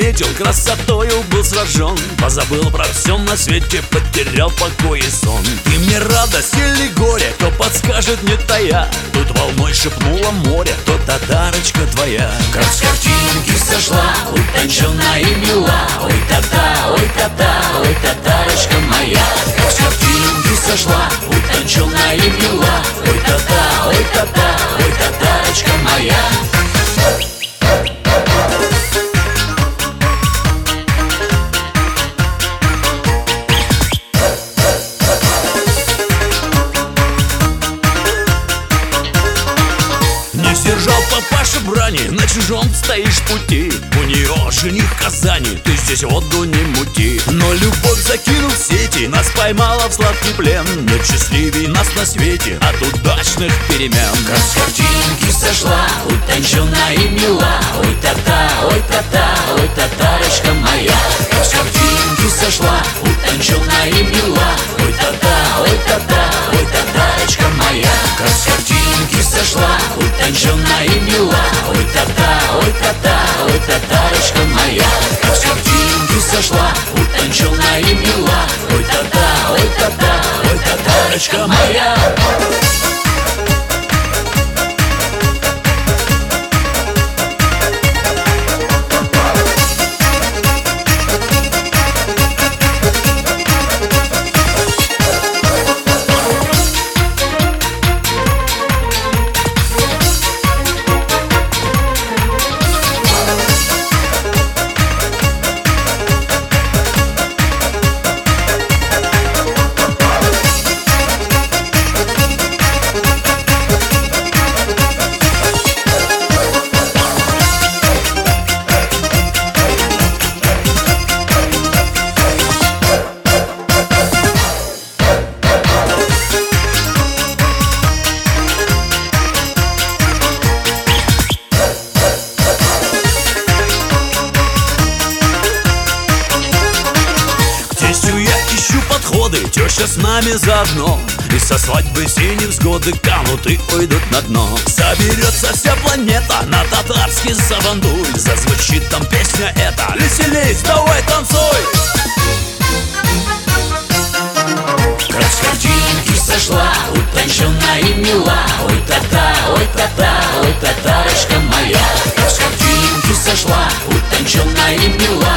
заметил, красотою был сражен. Позабыл про все на свете, потерял покой и сон. Ты мне радость или горе, кто подскажет, не тая. Тут волной шепнуло море, то татарочка твоя. Как с картинки сошла, утонченная и мила. Ой, тата, ой, тата, ой, татарочка моя. Как с картинки сошла, утонченная и мила. Ой, тата, ой, тата, ой, татарочка моя. Держал папаша брани, на чужом стоишь пути. У нее жених в Казани, ты здесь воду не мути. Но любовь закинул в сети, нас поймала в сладкий плен. Нет счастливей нас на свете от удачных перемен. Как с картинки сошла, утонченная и мила. Ой, тата, ой, тата, ой, татарочка моя. Как с картинки сошла, утонченная и мила. Ой, тата, ой, тата, ой, татарочка моя. Как с картинки сошла, утонченная и мила. Ой, тата, ой, тата, ой, татарочка моя. Как с картинки сошла, утонченная и мила. Ой, тата, ой, тата, ой, татарочка моя. Теща с нами заодно, и со свадьбы все невзгоды канут и уйдут на дно. Соберется вся планета на татарский сабантуй. Зазвучит там песня эта: веселись, давай танцуй. Как с картинки сошла, утонченная и мила. Ой, тата, ой, тата, ой, татарочка моя. Как с картинки сошла, утонченная и мила.